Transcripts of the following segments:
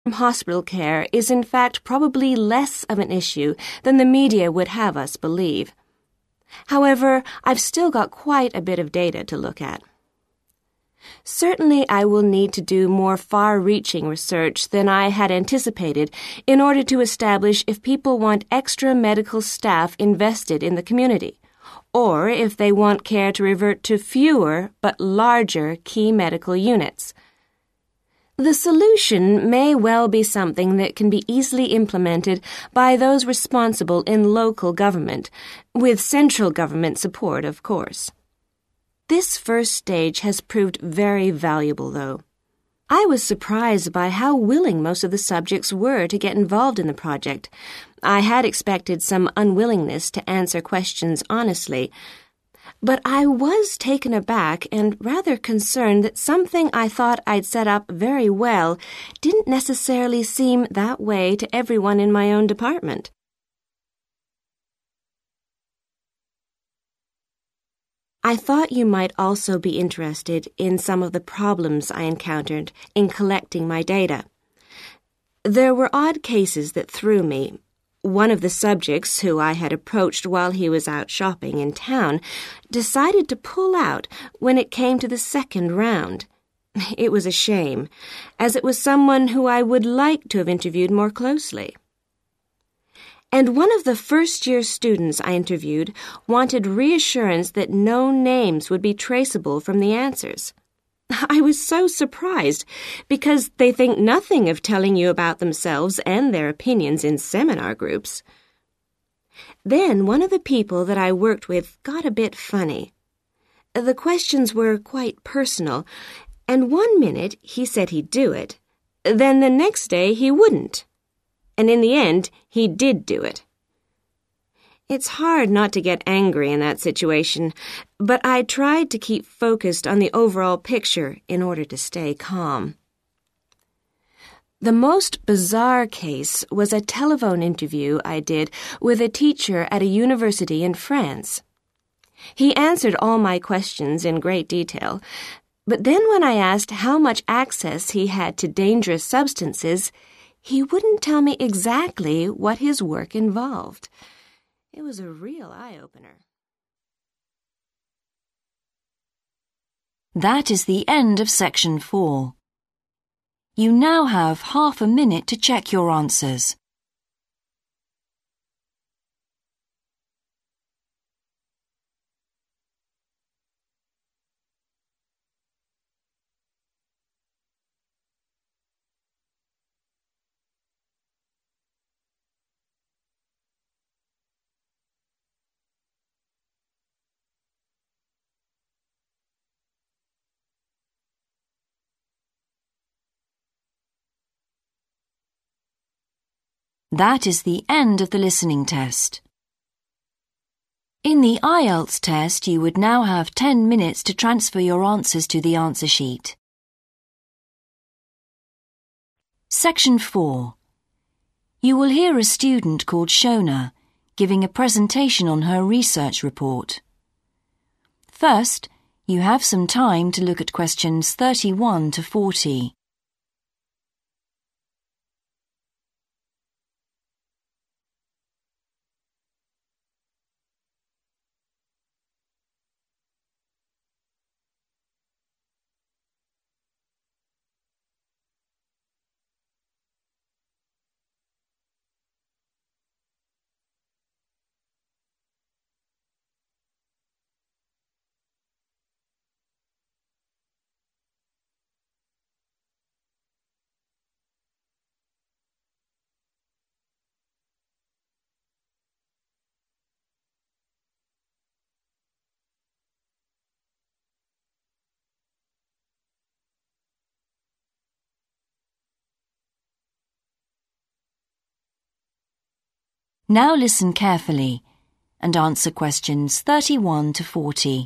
hospital care is in fact probably less of an issue than the media would have us believe. However, I've still got quite a bit of data to look at. Certainly, I will need to do more far-reaching research than I had anticipated in order to establish if people want extra medical staff invested in the community, or if they want care to revert to fewer but larger key medical units. The solution may well be something that can be easily implemented by those responsible in local government, with central government support, of course. This first stage has proved very valuable, though. I was surprised by how willing most of the subjects were to get involved in the project. I had expected some unwillingness to answer questions honestly, but I was taken aback and rather concerned that something I thought I'd set up very well didn't necessarily seem that way to everyone in my own department. I thought you might also be interested in some of the problems I encountered in collecting my data. There were odd cases that threw me. One of the subjects, who I had approached while he was out shopping in town, decided to pull out when it came to the second round. It was a shame, as it was someone who I would like to have interviewed more closely. And one of the first-year students I interviewed wanted reassurance that no names would be traceable from the answers. I was so surprised, because they think nothing of telling you about themselves and their opinions in seminar groups. Then one of the people that I worked with got a bit funny. The questions were quite personal, and one minute he said he'd do it, then the next day he wouldn't. And in the end, he did do it. It's hard not to get angry in that situation, but I tried to keep focused on the overall picture in order to stay calm. The most bizarre case was a telephone interview I did with a teacher at a university in France. He answered all my questions in great detail, but then when I asked how much access he had to dangerous substances, he wouldn't tell me exactly what his work involved. It was a real eye-opener. That is the end of section 4. You now have half a minute to check your answers. That is the end of the listening test. In the IELTS test, you would now have 10 minutes to transfer your answers to the answer sheet. Section 4. You will hear a student called Shona giving a presentation on her research report. First, you have some time to look at questions 31 to 40. Now listen carefully and answer questions 31 to 40.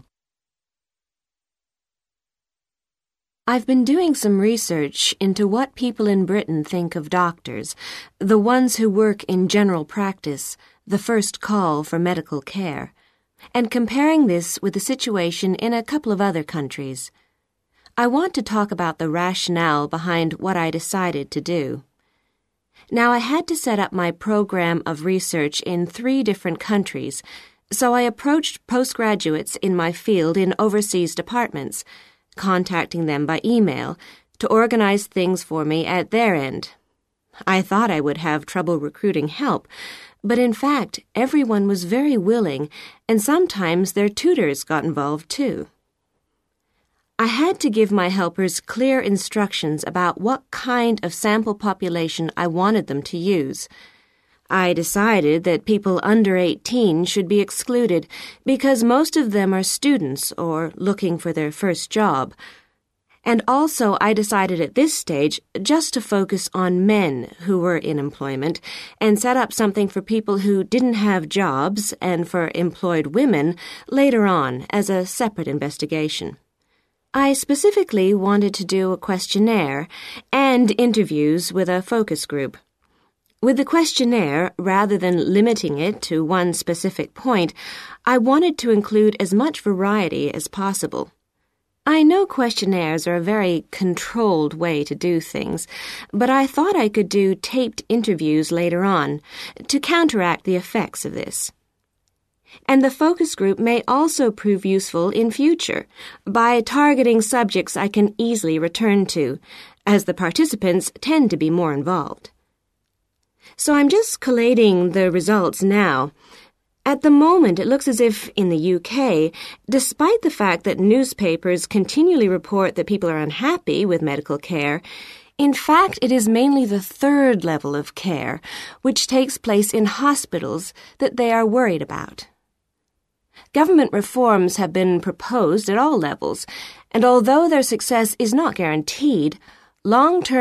I've been doing some research into what people in Britain think of doctors, the ones who work in general practice, the first call for medical care, and comparing this with the situation in a couple of other countries. I want to talk about the rationale behind what I decided to do. Now, I had to set up my program of research in 3 different countries, so I approached postgraduates in my field in overseas departments, contacting them by email to organize things for me at their end. I thought I would have trouble recruiting help, but in fact, everyone was very willing, and sometimes their tutors got involved too. I had to give my helpers clear instructions about what kind of sample population I wanted them to use. I decided that people under 18 should be excluded because most of them are students or looking for their first job. And also I decided at this stage just to focus on men who were in employment and set up something for people who didn't have jobs and for employed women later on as a separate investigation. I specifically wanted to do a questionnaire and interviews with a focus group. With the questionnaire, rather than limiting it to one specific point, I wanted to include as much variety as possible. I know questionnaires are a very controlled way to do things, but I thought I could do taped interviews later on to counteract the effects of this. And the focus group may also prove useful in future by targeting subjects I can easily return to, as the participants tend to be more involved. So I'm just collating the results now. At the moment, it looks as if, in the UK, despite the fact that newspapers continually report that people are unhappy with medical care, in fact, it is mainly the 3rd level of care, which takes place in hospitals, that they are worried about. Government reforms have been proposed at all levels, and although their success is not guaranteed, long-term